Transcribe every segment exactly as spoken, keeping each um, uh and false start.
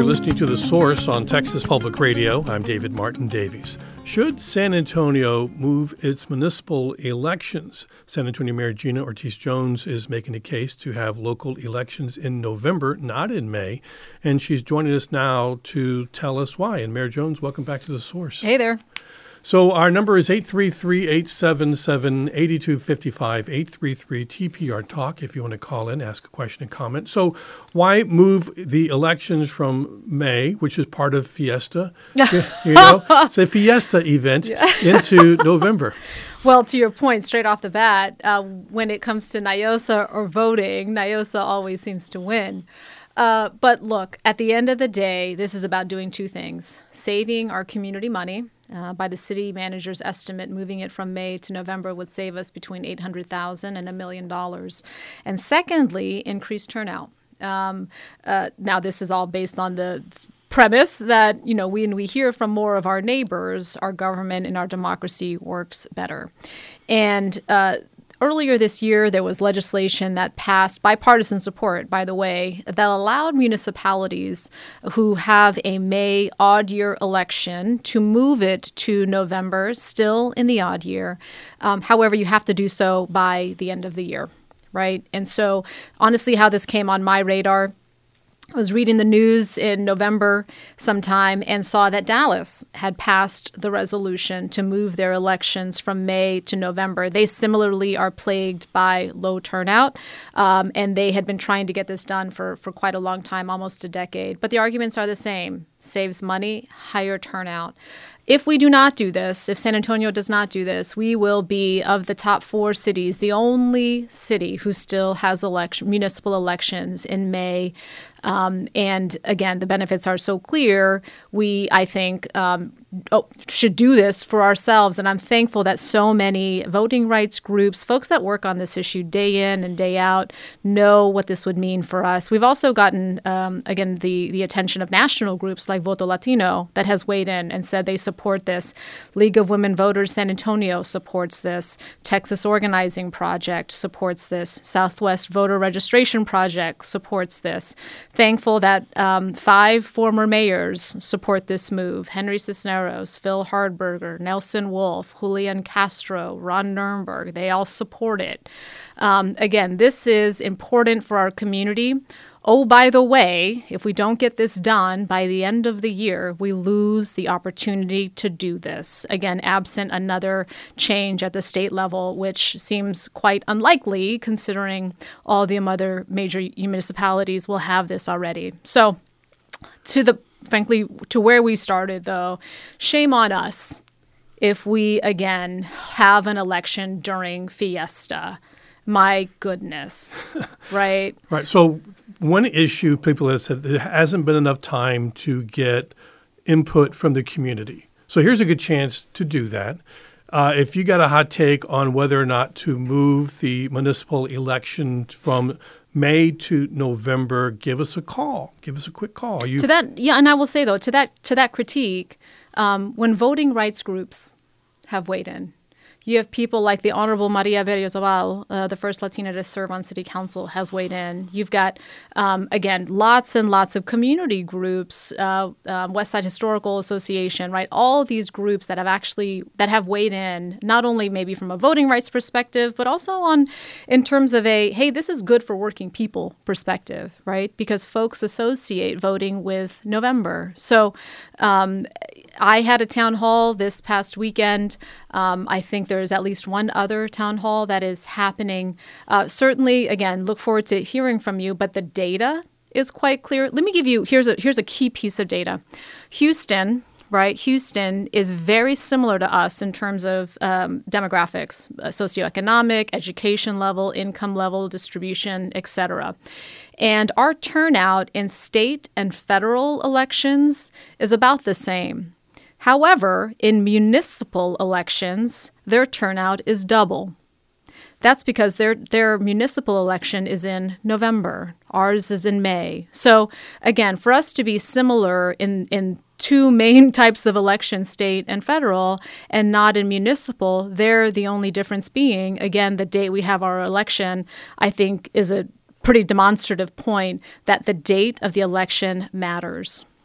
You're listening to The Source on Texas Public Radio. I'm David Martin Davies. Should San Antonio move its municipal elections? San Antonio Mayor Gina Ortiz-Jones is making a case to have local elections in November, not in May. And she's joining us now to tell us why. And Mayor Jones, welcome back to The Source. Hey there. So our number is eight three three, eight seven seven, eight two five five, eight three three T P R Talk if you want to call in, ask a question and comment. So why move the elections from May, which is part of Fiesta, you know, it's a Fiesta event, yeah. into November? Well, to your point, straight off the bat, uh, when it comes to NIOSA or voting, NIOSA always seems to win. Uh, but look, at the end of the day, this is about doing two things: saving our community money. Uh, by the city manager's estimate, moving it from May to November would save us between eight hundred thousand dollars and a million dollars. And secondly, increase turnout. Um, uh, now, this is all based on the premise that, you know, when we hear from more of our neighbors, our government and our democracy works better. And uh, earlier this year, there was legislation that passed, bipartisan support, by the way, that allowed municipalities who have a May odd year election to move it to November, still in the odd year. Um, however, you have to do so by the end of the year, right? And so, honestly, how this came on my radar, I was reading the news in November sometime and saw that Dallas had passed the resolution to move their elections from May to November. They similarly are plagued by low turnout, um, and they had been trying to get this done for, for quite a long time, almost a decade. But the arguments are the same. Saves money, higher turnout. If we do not do this, if San Antonio does not do this, we will be, of the top four cities, the only city who still has election, municipal elections in May. Um, and again, the benefits are so clear. We, I think, um, oh, should do this for ourselves. And I'm thankful that so many voting rights groups, folks that work on this issue day in and day out, know what this would mean for us. We've also gotten, um, again, the, the attention of national groups like Voto Latino that has weighed in and said they support this. League of Women Voters San Antonio supports this. Texas Organizing Project supports this. Southwest Voter Registration Project supports this. Thankful that um, five former mayors support this move: Henry Cisneros, Phil Hardberger, Nelson Wolff, Julian Castro, Ron Nurnberg. They all support it. Um, again, this is important for our community. Oh, by the way, if we don't get this done by the end of the year, we lose the opportunity to do this. Again, absent another change at the state level, which seems quite unlikely considering all the other major municipalities will have this already. So to the, frankly, to where we started, though, shame on us if we, again, have an election during Fiesta. My goodness, right? Right. So one issue people have said, there hasn't been enough time to get input from the community. So here's a good chance to do that. Uh, if you got a hot take on whether or not to move the municipal election from May to November, give us a call. Give us a quick call. You- to that, yeah, and I will say, though, to that, to that critique, um, when voting rights groups have weighed in, you have people like the Honorable Maria Berriozabal, uh, the first Latina to serve on city council, has weighed in. You've got, um, again, lots and lots of community groups, uh, um, West Side Historical Association, right? All these groups that have actually, that have weighed in, not only maybe from a voting rights perspective, but also on, in terms of a, hey, this is good for working people perspective, right? Because folks associate voting with November. So um, I had a town hall this past weekend. Um, I think there's at least one other town hall that is happening. Uh, certainly, again, look forward to hearing from you, but the data is quite clear. Let me give you, here's a, here's a key piece of data. Houston, right? Houston is very similar to us in terms of um, demographics, uh, socioeconomic, education level, income level, distribution, et cetera. And our turnout in state and federal elections is about the same. However, in municipal elections, their turnout is double. That's because their their municipal election is in November. Ours is in May. So again, for us to be similar in, in two main types of election, state and federal, and not in municipal, there the only difference being, again, the date we have our election, I think is a pretty demonstrative point that the date of the election matters.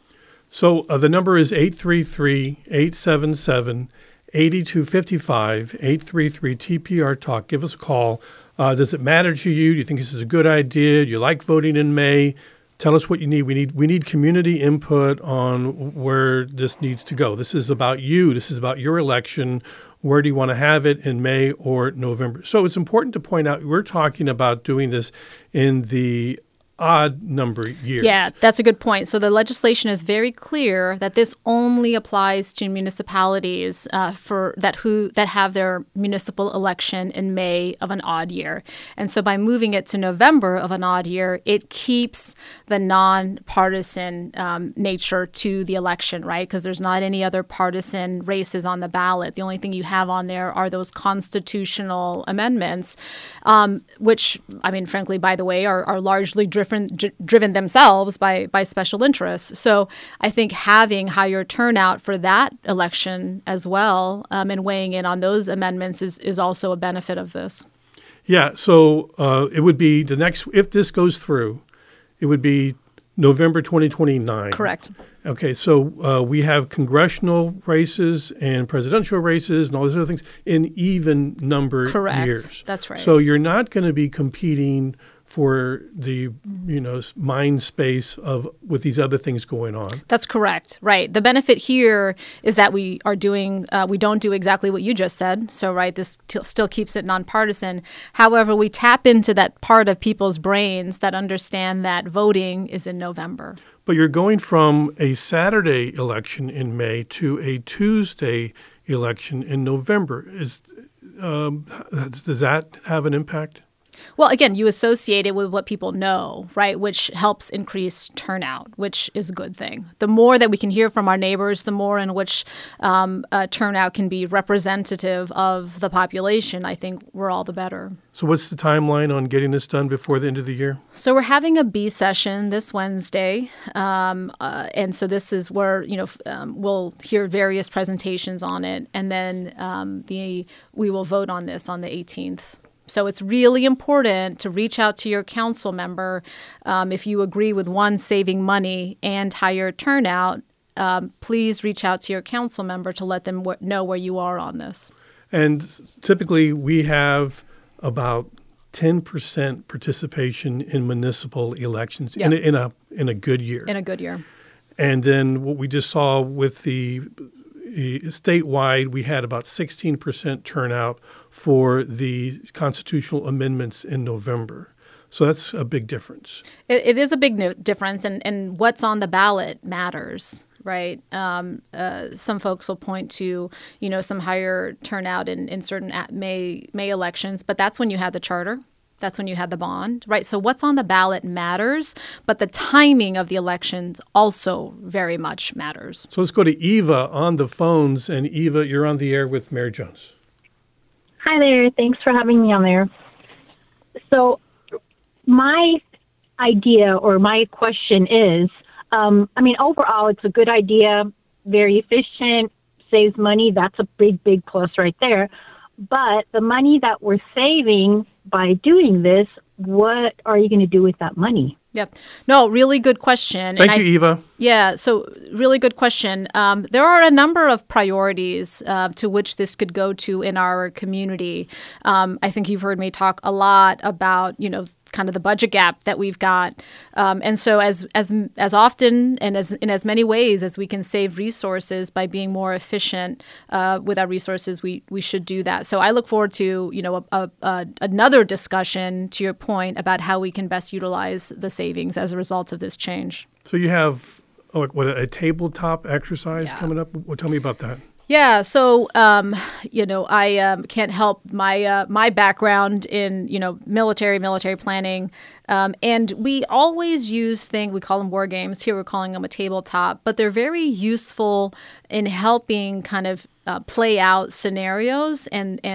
So uh, the number is eight three three, eight seven seven, eight two five five, eight three three T P R Talk. Give us a call. Uh, does it matter to you? Do you think this is a good idea? Do you like voting in May? Tell us what you need. We need we need community input on where this needs to go. This is about you. This is about your election. Where do you want to have it, in May or November? So it's important to point out we're talking about doing this in the odd number years. Yeah, that's a good point. So the legislation is very clear that this only applies to municipalities uh, for that who that have their municipal election in May of an odd year. And so by moving it to November of an odd year, it keeps the nonpartisan um, nature to the election, right? Because there's not any other partisan races on the ballot. The only thing you have on there are those constitutional amendments, um, which, I mean, frankly, by the way, are, are largely driven driven themselves by by special interests. So I think having higher turnout for that election as well um, and weighing in on those amendments is, is also a benefit of this. Yeah, so uh, it would be the next, if this goes through, it would be November twenty twenty-nine. Correct. Okay, so uh, we have congressional races and presidential races and all these other things in even number Correct. years. That's right. So you're not going to be competing for the, you know, mind space of with these other things going on. That's correct. Right. The benefit here is that we are doing, uh, we don't do exactly what you just said. So, right, this t- still keeps it nonpartisan. However, we tap into that part of people's brains that understand that voting is in November. But you're going from a Saturday election in May to a Tuesday election in November. Is um, does that have an impact? Well, again, you associate it with what people know, right, which helps increase turnout, which is a good thing. The more that we can hear from our neighbors, the more in which um, uh, turnout can be representative of the population, I think we're all the better. So what's the timeline on getting this done before the end of the year? So we're having a B session this Wednesday. Um, uh, and so this is where, you know, um, we'll hear various presentations on it. And then um, the we will vote on this on the eighteenth. So it's really important to reach out to your council member. Um, if you agree with one, saving money and higher turnout, um, please reach out to your council member to let them w- know where you are on this. And typically we have about ten percent participation in municipal elections Yeah. in, a, in a in a good year. In a good year. And then what we just saw with the uh, statewide, we had about sixteen percent turnout for the constitutional amendments in November. So that's a big difference. It, it is a big no- difference, and, and what's on the ballot matters, right? Um, uh, some folks will point to, you know, some higher turnout in, in certain at May May elections, but that's when you had the charter. That's when you had the bond, right? So what's on the ballot matters, but the timing of the elections also very much matters. So let's go to Eva on the phones. And Eva, you're on the air with Mayor Jones. Hi there. Thanks for having me on there. So my idea or my question is, um, I mean, overall, it's a good idea, very efficient, saves money. That's a big, big plus right there. But the money that we're saving by doing this, what are you going to do with that money? Yep. No, really good question. Thank And you, I, Eva. Yeah, so really good question. Um, there are a number of priorities uh, to which this could go to in our community. Um, I think you've heard me talk a lot about, you know, kind of the budget gap that we've got. Um, and so as as as often and as in as many ways as we can save resources by being more efficient uh, with our resources, we we should do that. So I look forward to, you know, a, a, a, another discussion, to your point, about how we can best utilize the savings as a result of this change. So you have oh, what a tabletop exercise Yeah. coming up. Well, tell me about that. Yeah, so um, you know, I um, can't help my uh, my background in you know military military planning, um, and we always use things we call them war games. Here we're calling them a tabletop, but they're very useful in helping kind of uh, play out scenarios and and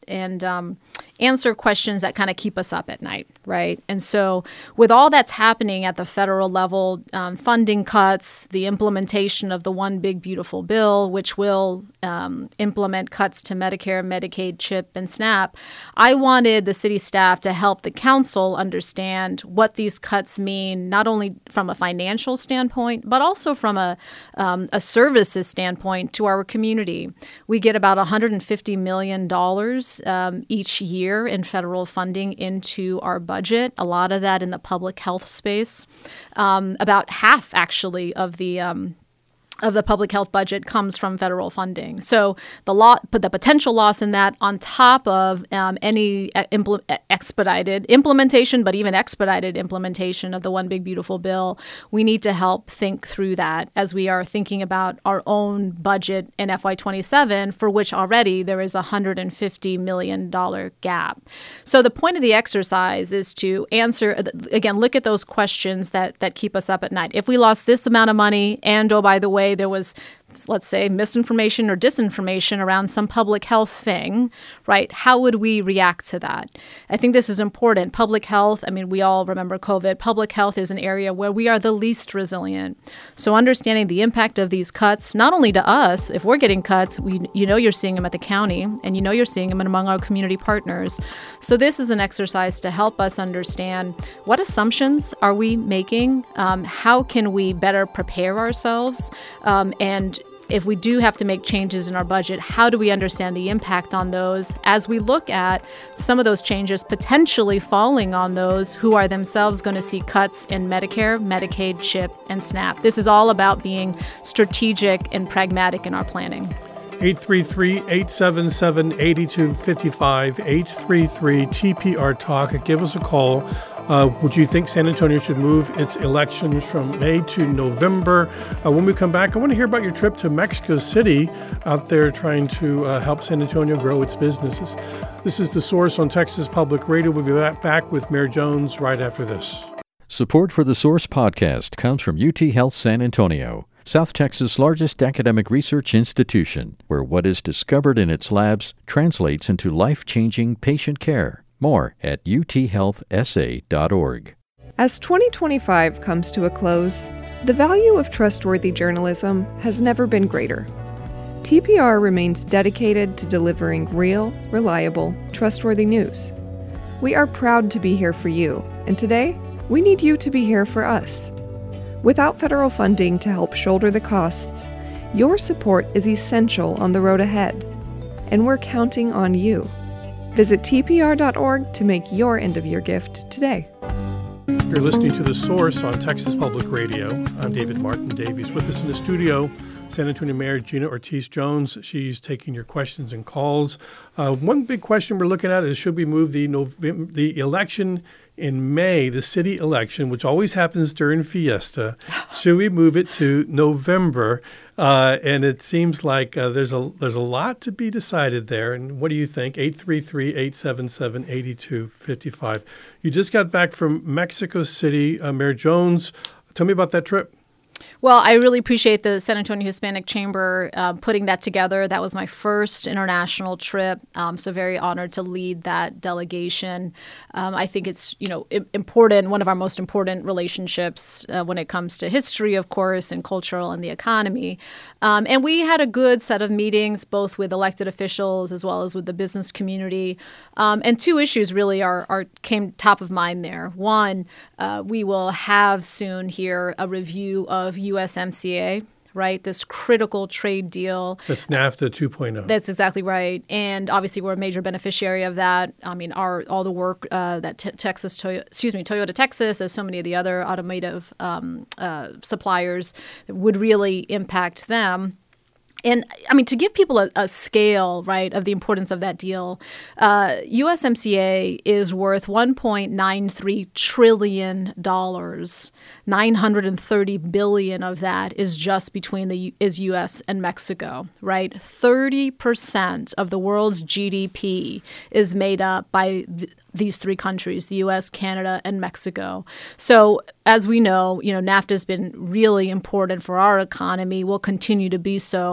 and um, answer questions that kind of keep us up at night, right? And so with all that's happening at the federal level, um, funding cuts, the implementation of the One Big Beautiful Bill, which will um, implement cuts to Medicare, Medicaid, CHIP, and SNAP, I wanted the city staff to help the council understand what these cuts mean, not only from a financial standpoint, but also from a, um, a services standpoint to our community. We get about one hundred fifty million dollars um, each year in federal funding into our budget, a lot of that in the public health space. Um, about half, actually, of the um, of the public health budget comes from federal funding. So the law, but the potential loss in that, on top of um, any impl- expedited implementation, but even expedited implementation of the One Big Beautiful Bill, we need to help think through that as we are thinking about our own budget in F Y twenty-seven, for which already there is a one hundred fifty million dollars gap. So the point of the exercise is to answer, again, look at those questions that that keep us up at night. If we lost this amount of money, and oh, by the way, there was, let's say, misinformation or disinformation around some public health thing, right? How would we react to that? I think this is important. Public health, I mean, we all remember COVID. Public health is an area where we are the least resilient. So understanding the impact of these cuts, not only to us, if we're getting cuts, we, you know you're seeing them at the county, and you know you're seeing them among our community partners. So this is an exercise to help us understand what assumptions are we making, um, how can we better prepare ourselves, um, and if we do have to make changes in our budget, how do we understand the impact on those as we look at some of those changes potentially falling on those who are themselves going to see cuts in Medicare, Medicaid, CHIP, and SNAP. This is all about being strategic and pragmatic in our planning. eight three three, eight seven seven, eight two five five, eight three three T P R Talk. Give us a call. Uh, would you think San Antonio should move its elections from May to November? Uh, when we come back, I want to hear about your trip to Mexico City out there trying to uh, help San Antonio grow its businesses. This is The Source on Texas Public Radio. We'll be back with Mayor Jones right after this. Support for The Source podcast comes from U T Health San Antonio, South Texas' largest academic research institution, where what is discovered in its labs translates into life-changing patient care. More at u t health s a dot org. As twenty twenty-five comes to a close, the value of trustworthy journalism has never been greater. T P R remains dedicated to delivering real, reliable, trustworthy news. We are proud to be here for you, and today, we need you to be here for us. Without federal funding to help shoulder the costs, your support is essential on the road ahead, and we're counting on you. Visit T P R dot org to make your end-of-year gift today. You're listening to The Source on Texas Public Radio. I'm David Martin Davies. With us in the studio, San Antonio Mayor Gina Ortiz-Jones. She's taking your questions and calls. Uh, one big question we're looking at is, should we move the November, the election in May, the city election, which always happens during Fiesta, should we move it to November? Uh, and it seems like uh, there's a there's a lot to be decided there. And what do you think? eight three three, eight seven seven, eight two five five. You just got back from Mexico City. Uh, Mayor Jones, tell me about that trip. Well, I really appreciate the San Antonio Hispanic Chamber uh, putting that together. That was my first international trip, um, so very honored to lead that delegation. Um, I think it's, you know, important, one of our most important relationships uh, when it comes to history, of course, and cultural and the economy. Um, and we had a good set of meetings, both with elected officials as well as with the business community. Um, and two issues really are, are came top of mind there. One, uh, we will have soon here a review of U S M C A, right? This critical trade deal. That's NAFTA two point oh. That's exactly right. And obviously, we're a major beneficiary of that. I mean, our all the work uh, that t- Texas, Toyota, excuse me, Toyota Texas, as so many of the other automotive um, uh, suppliers, would really impact them. And I mean, to give people a, a scale, right, of the importance of that deal, uh, U S M C A is worth one point nine three trillion dollars. nine hundred thirty billion dollars of that is just between the is U S and Mexico, right? thirty percent of the world's G D P is made up by th- these three countries, the U S, Canada, and Mexico. So as we know, you know, NAFTA has been really important for our economy, will continue to be so.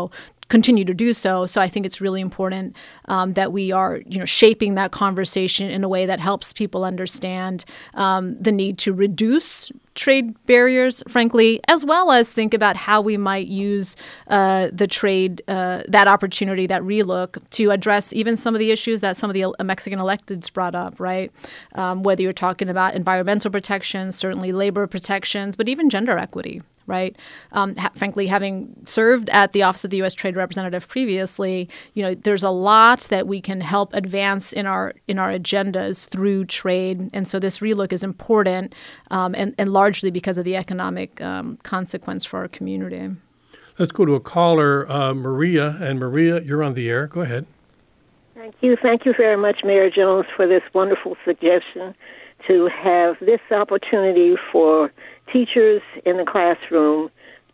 continue to do so. So I think it's really important um, that we are, you know, shaping that conversation in a way that helps people understand um, the need to reduce trade barriers, frankly, as well as think about how we might use uh, the trade, uh, that opportunity, that relook, to address even some of the issues that some of the Mexican electeds brought up, right? Um, whether you're talking about environmental protections, certainly labor protections, but even gender equity. Right. Um, ha- frankly, having served at the Office of the U S Trade Representative previously, you know, there's a lot that we can help advance in our in our agendas through trade, and so this relook is important, um, and and largely because of the economic um, consequence for our community. Let's go to a caller, uh, Maria, and Maria, you're on the air. Go ahead. Thank you, thank you very much, Mayor Jones, for this wonderful suggestion to have this opportunity for teachers in the classroom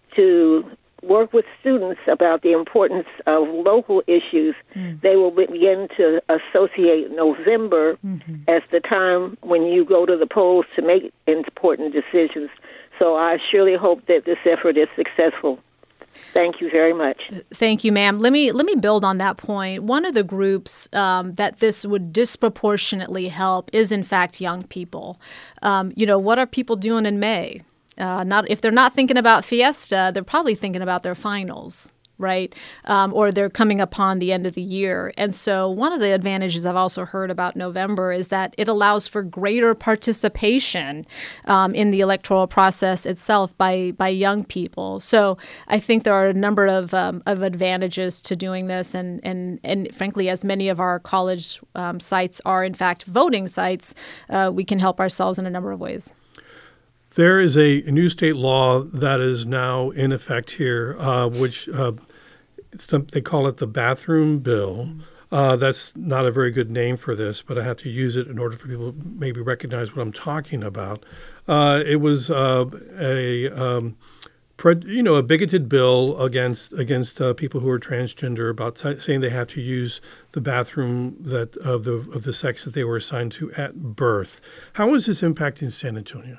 to work with students about the importance of local issues. Mm. They will begin to associate November mm-hmm. as the time when you go to the polls to make important decisions. So I surely hope that this effort is successful. Thank you very much. Thank you, ma'am. Let me let me build on that point. One of the groups um, that this would disproportionately help is, in fact, young people. Um, you know, what are people doing in May? Uh, not if they're not thinking about Fiesta, they're probably thinking about their finals, right? Um, or they're coming upon the end of the year. And so one of the advantages I've also heard about November is that it allows for greater participation um, in the electoral process itself by by young people. So I think there are a number of um, of advantages to doing this. And, and, and frankly, as many of our college um, sites are, in fact, voting sites, uh, we can help ourselves in a number of ways. There is a new state law that is now in effect here, uh, which uh, some, they call it the bathroom bill. Uh, that's not a very good name for this, but I have to use it in order for people to maybe recognize what I'm talking about. Uh, it was uh, a um, pre- you know a bigoted bill against against uh, people who are transgender, about t- saying they have to use the bathroom that of the of the sex that they were assigned to at birth. How is this impacting San Antonio?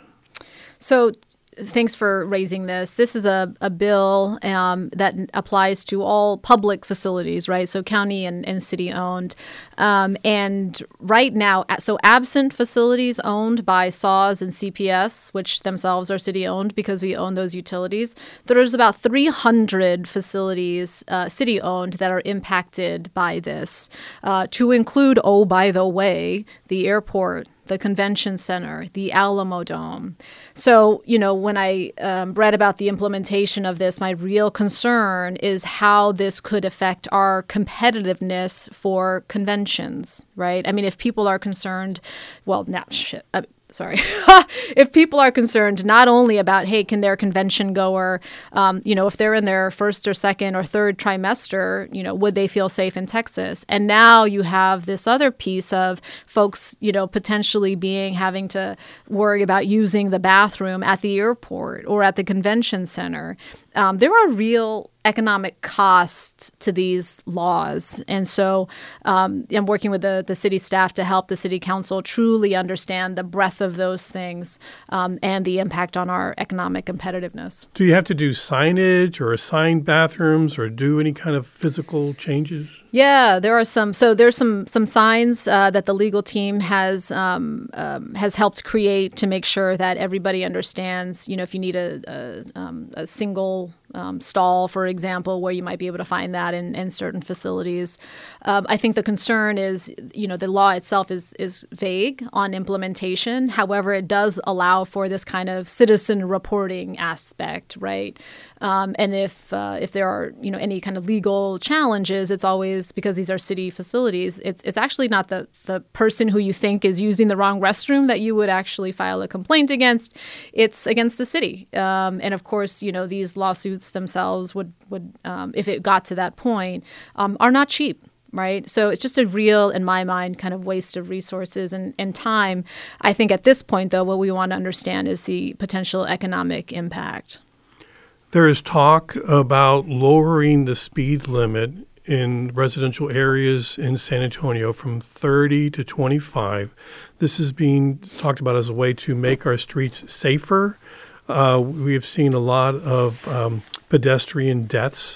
So thanks for raising this. This is a, a bill um, that applies to all public facilities, right? So county and, and city owned. Um, and right now, so absent facilities owned by S A W S and C P S, which themselves are city owned because we own those utilities, there's about three hundred facilities uh, city owned that are impacted by this, uh, to include, oh, by the way, the airport, the convention center, the Alamo Dome. So, you know, when I um, read about the implementation of this, my real concern is how this could affect our competitiveness for conventions, right? I mean, if people are concerned, well, now, shit, uh, sorry. If people are concerned not only about, hey, can their convention goer, um, you know, if they're in their first or second or third trimester, you know, would they feel safe in Texas? And now you have this other piece of folks, you know, potentially being having to worry about using the bathroom at the airport or at the convention center. Um, there are real economic costs to these laws. And so um, I'm working with the, the city staff to help the city council truly understand the breadth of those things um, and the impact on our economic competitiveness. Do you have to do signage or assign bathrooms or do any kind of physical changes? Yeah, there are some. So there's some some signs uh, that the legal team has um, um, has helped create to make sure that everybody understands. You know, if you need a a, um, a single um, stall, for example, where you might be able to find that in, in certain facilities. Um, I think the concern is, you know, the law itself is is vague on implementation. However, it does allow for this kind of citizen reporting aspect, right? Um, and if uh, if there are, you know, any kind of legal challenges, it's always, because these are city facilities, it's it's actually not the, the person who you think is using the wrong restroom that you would actually file a complaint against. It's against the city. Um, and of course, you know, these lawsuits themselves would, would um, if it got to that point, um, are not cheap. Right. So it's just a real, in my mind, kind of waste of resources and, and time. I think at this point, though, what we want to understand is the potential economic impact. There is talk about lowering the speed limit in residential areas in San Antonio from thirty to twenty-five. This is being talked about as a way to make our streets safer. Uh, we have seen a lot of um, pedestrian deaths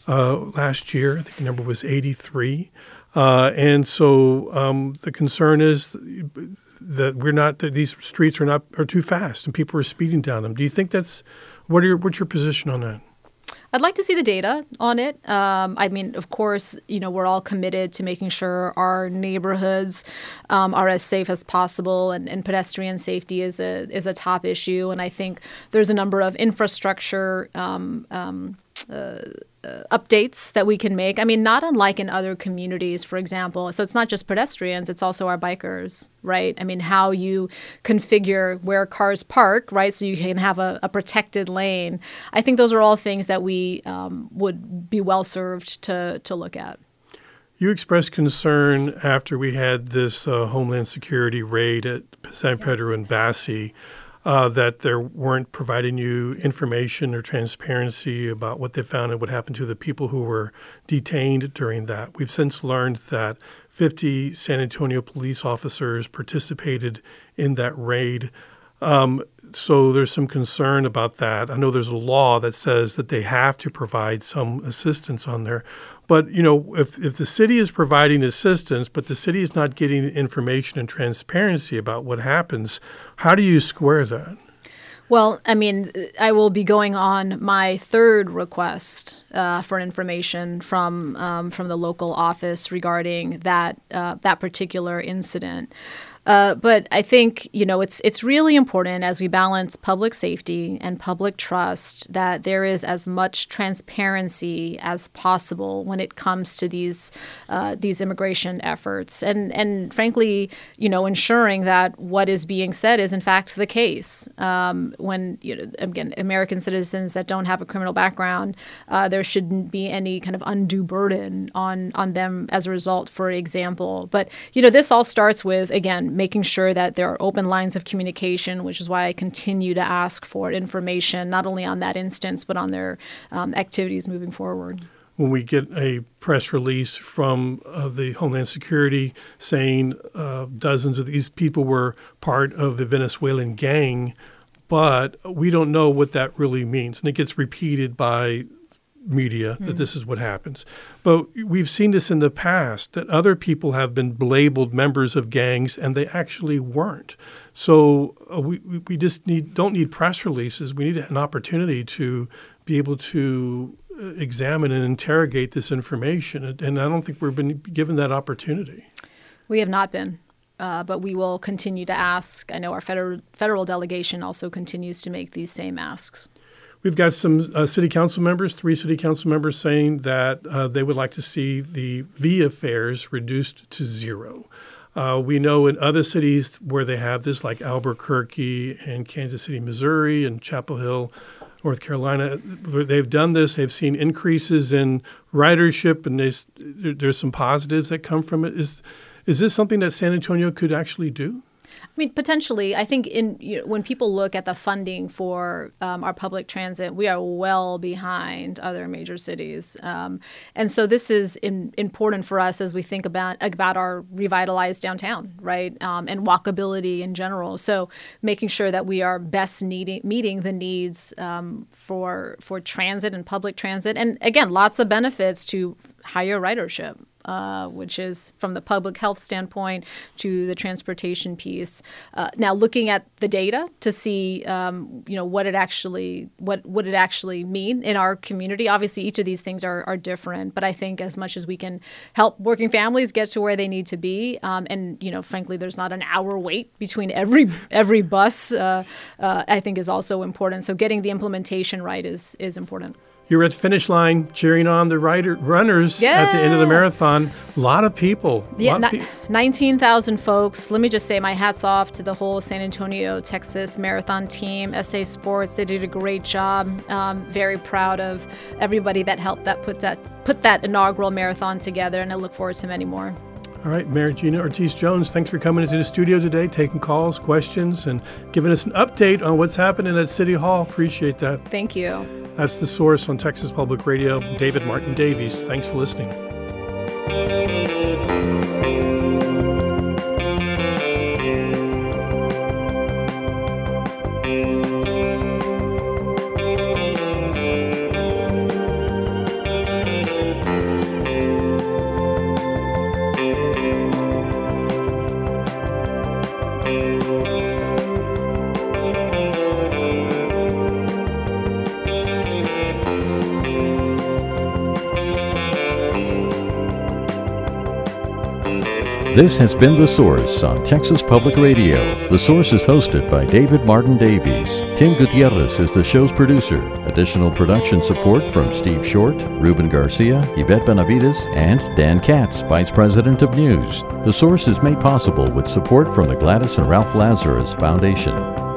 uh, last year. I think the number was eighty-three. Uh, and so um, the concern is that we're not that these streets are not are too fast and people are speeding down them. Do you think that's what are your, what's your position on that? I'd like to see the data on it. Um, I mean, of course, you know, we're all committed to making sure our neighborhoods um, are as safe as possible, and, and pedestrian safety is a is a top issue. And I think there's a number of infrastructure um, um, uh, uh, updates that we can make. I mean, not unlike in other communities, for example. So it's not just pedestrians, it's also our bikers, right? I mean, how you configure where cars park, right? So you can have a, a protected lane. I think those are all things that we um, would be well served to, to look at. You expressed concern after we had this uh, Homeland Security raid at San Pedro and Bassi uh, that they weren't providing you information or transparency about what they found and what happened to the people who were detained during that. We've since learned that fifty San Antonio police officers participated in that raid. Um, so there's some concern about that. I know there's a law that says that they have to provide some assistance on there. But, you know, if, if the city is providing assistance, but the city is not getting information and transparency about what happens, how do you square that? Well, I mean, I will be going on my third request uh, for information from um, from the local office regarding that uh, that particular incident. Uh, but I think, you know, it's it's really important as we balance public safety and public trust that there is as much transparency as possible when it comes to these uh, these immigration efforts. And, and frankly, you know, ensuring that what is being said is in fact the case. Um, when, you know, again, American citizens that don't have a criminal background, uh, there shouldn't be any kind of undue burden on, on them as a result, for example. But, you know, this all starts with, again, making sure that there are open lines of communication, which is why I continue to ask for information, not only on that instance, but on their um, activities moving forward. When we get a press release from uh, the Homeland Security saying uh, dozens of these people were part of the Venezuelan gang, but we don't know what that really means. And it gets repeated by media that mm. this is what happens. But we've seen this in the past, that other people have been labeled members of gangs and they actually weren't. So uh, we, we just need don't need press releases. We need an opportunity to be able to examine and interrogate this information. And I don't think we've been given that opportunity. We have not been. Uh, but we will continue to ask. I know our federal, federal delegation also continues to make these same asks. We've got some uh, city council members, three city council members saying that uh, they would like to see the via fares reduced to zero. Uh, we know in other cities where they have this, like Albuquerque and Kansas City, Missouri, and Chapel Hill, North Carolina, they've done this. They've seen increases in ridership, and they, there's some positives that come from it. Is, is this something that San Antonio could actually do? I mean, potentially. I think in you know, when people look at the funding for um, our public transit, we are well behind other major cities. Um, and so this is in, important for us as we think about about our revitalized downtown, right, um, and walkability in general. So making sure that we are best needing, meeting the needs um, for for transit and public transit. And again, lots of benefits to higher ridership. Uh, which is from the public health standpoint to the transportation piece. Uh, now, looking at the data to see, um, you know, what it actually what would it actually mean in our community. Obviously, each of these things are, are different, but I think as much as we can help working families get to where they need to be, um, and you know, frankly, there's not an hour wait between every every bus. Uh, uh, I think is also important. So, getting the implementation right is is important. You're at the finish line cheering on the rider, runners yeah. at the end of the marathon. A lot of people. Yeah, ni- nineteen thousand folks. Let me just say my hat's off to the whole San Antonio, Texas marathon team, S A Sports. They did a great job. Um, very proud of everybody that helped that put that put that inaugural marathon together, and I look forward to many more. All right, Mayor Gina Ortiz-Jones, thanks for coming into the studio today, taking calls, questions, and giving us an update on what's happening at City Hall. Appreciate that. Thank you. That's The Source on Texas Public Radio. David Martin Davies, thanks for listening. This has been The Source on Texas Public Radio. The Source is hosted by David Martin Davies. Tim Gutierrez is the show's producer. Additional production support from Steve Short, Ruben Garcia, Yvette Benavides, and Dan Katz, Vice President of News. The Source is made possible with support from the Gladys and Ralph Lazarus Foundation.